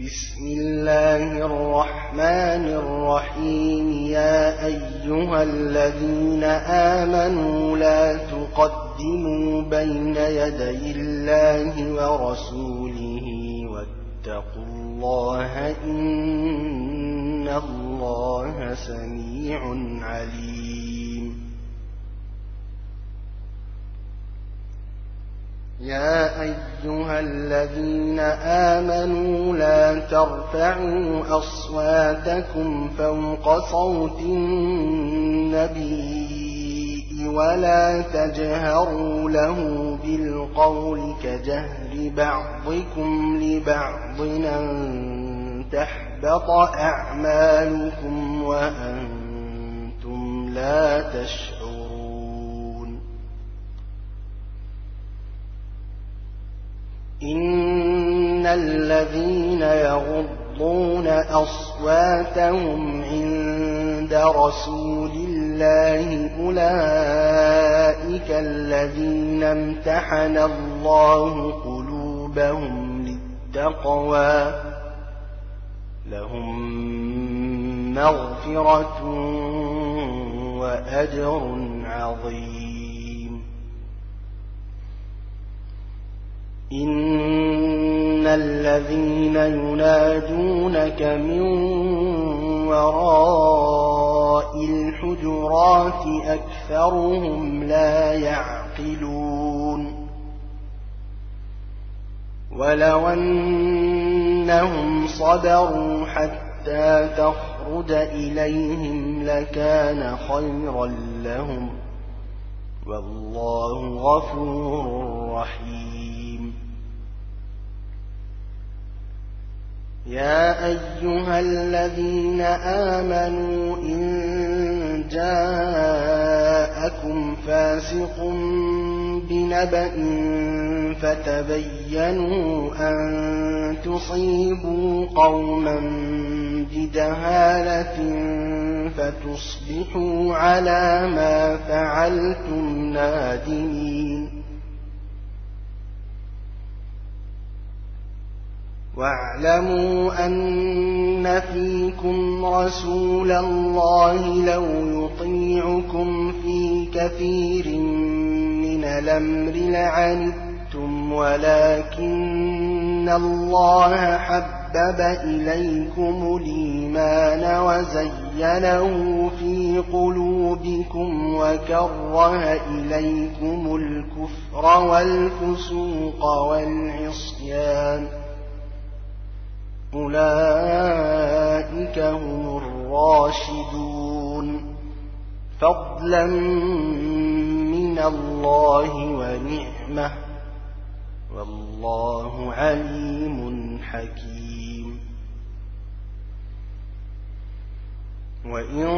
بسم الله الرحمن الرحيم. يا أيها الذين آمنوا لا تقدموا بين يدي الله ورسوله واتقوا الله إن الله سميع عليم. يا أيها الذين آمنوا لا ترفعوا أصواتكم فوق صوت النبي ولا تجهروا له بالقول كجهر بعضكم لبعض أن تحبط أعمالكم وأنتم لا تشعرون. إن الذين يغضون أصواتهم عند رسول الله أولئك الذين امتحن الله قلوبهم للتقوى لهم مغفرة وأجر عظيم. إن الذين ينادونك من وراء الحجرات أكثرهم لا يعقلون. ولو أنهم صبروا حتى تخرج إليهم لكان خيرا لهم والله غفور رحيم. يا أيها الذين آمنوا إن جاءكم فاسق بنبأ فتبينوا أن تصيبوا قوما بجهالة فتصبحوا على ما فعلتم نادمين. واعلموا أن فيكم رسول الله لو يطيعكم في كثير من الأمر لعنتم ولكن الله حبب إليكم الإيمان وزينه في قلوبكم وكره إليكم الكفر والفسوق والعصيان أولئك هم الراشدون فضلا من الله ونعمة والله عليم حكيم. وإن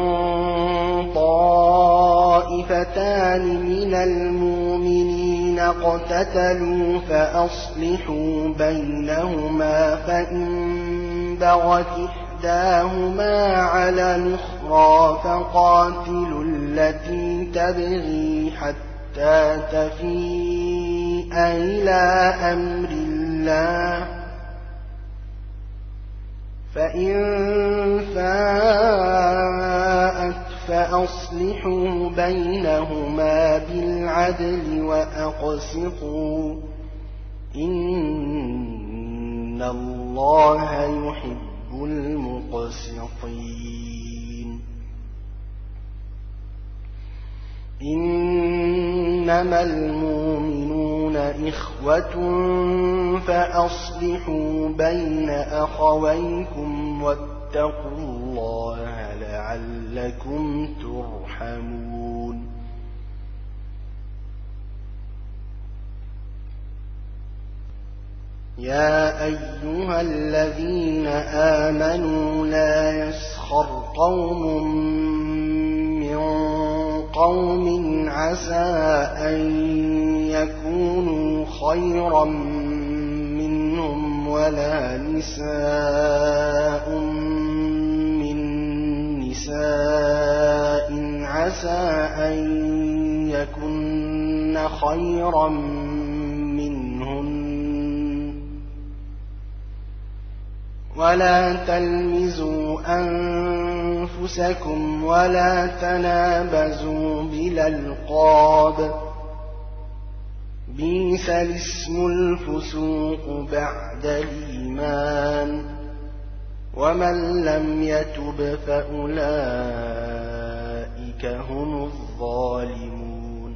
طائفتان من المؤمنين اقتتلوا فأصلحوا بينهما فإن بغت إحداهما على الأخرى فقاتلوا التي تبغي حتى تفيء إلى أمر الله فإن فاءت فأصلحوا بينهما بالعدل وأقسطوا إن الله يحب المقسطين. إنما المؤمنون إخوة فأصلحوا بين أخويكم واتقوا الله لعلكم ترحمون. يا أيها الذين آمنوا لا يسخر قوم من قوم عسى أن يكونوا خيرا منهم ولا نساء من نساء عسى أن يكن خيرا منهن ولا تلمزوا أنفسكم ولا تنابزوا بالألقاب بئس الاسم الفسوق بعد الإيمان ومن لم يتب فأولئك هم الظالمون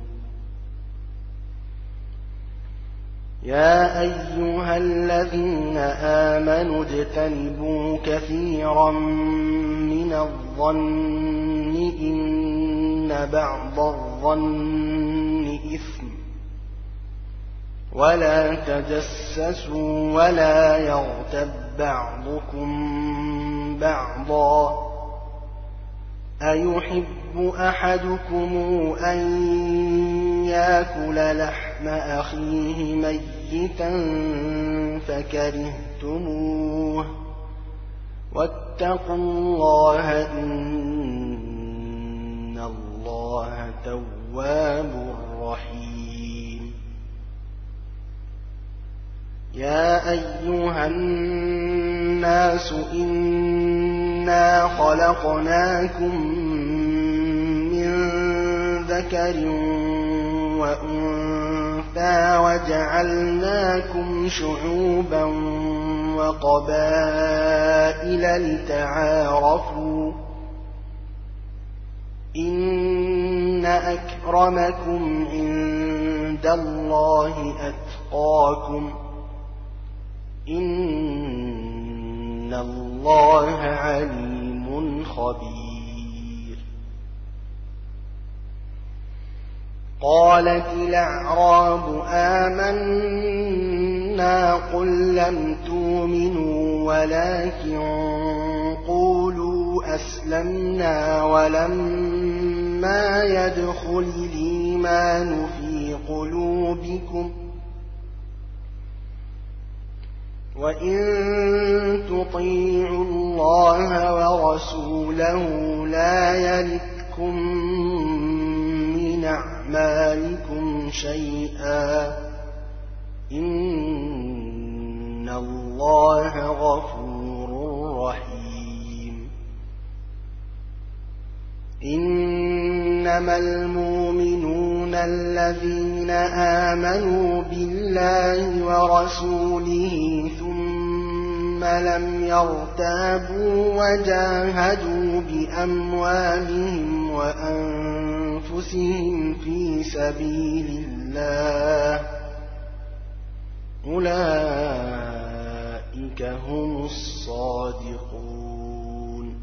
يا أيها الذين آمنوا اجتنبوا كثيرا من الظن إن بعض الظن إثم ولا تجسسوا ولا يغتب بعضكم بعضا أيحب أحدكم أن يأكل لحم أخيه ميتا فكرهتموه واتقوا الله إن الله تواب رحيم يا أيها الناس إنا خلقناكم من ذكر وأنثى وجعلناكم شعوبا وقبائل لتعارفوا إن أكرمكم عند الله أتقاكم إن الله عليم خبير قالت الأعراب آمنا قل لم تؤمنوا ولكن قولوا أسلمنا ولما يدخل الإيمان في قلوبكم وإن تطيعوا الله ورسوله لا يلتكم من أعمالكم شيئا إن الله غفور رحيم إنما المؤمنون الذين آمنوا بالله ورسوله ثم لم يرتابوا وجاهدوا بأموالهم وأنفسهم في سبيل الله أولئك هم الصادقون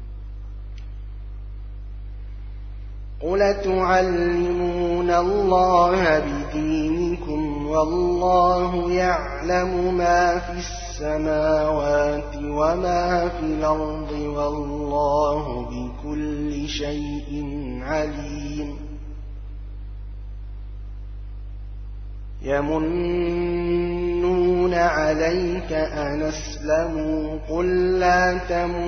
قل تعلمون الله بدينكم والله يعلم ما في السماوات وما في الأرض والله بكل شيء عليم يمنون عليك أن أسلموا قل لا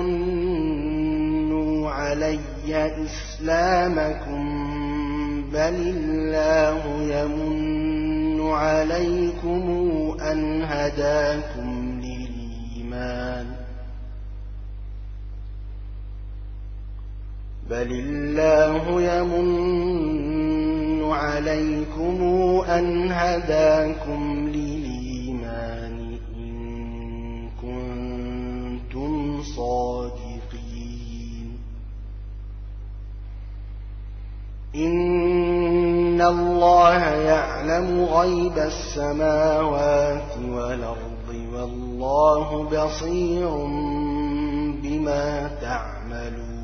تمنوا علي إسلامكم بل الله يمن عليكم أن هداكم للإيمان بل الله يمن عليكم أن هداكم للإيمان إن كنتم صادقين إن الله يعلم غيب السماوات والأرض والله بصير بما تعملون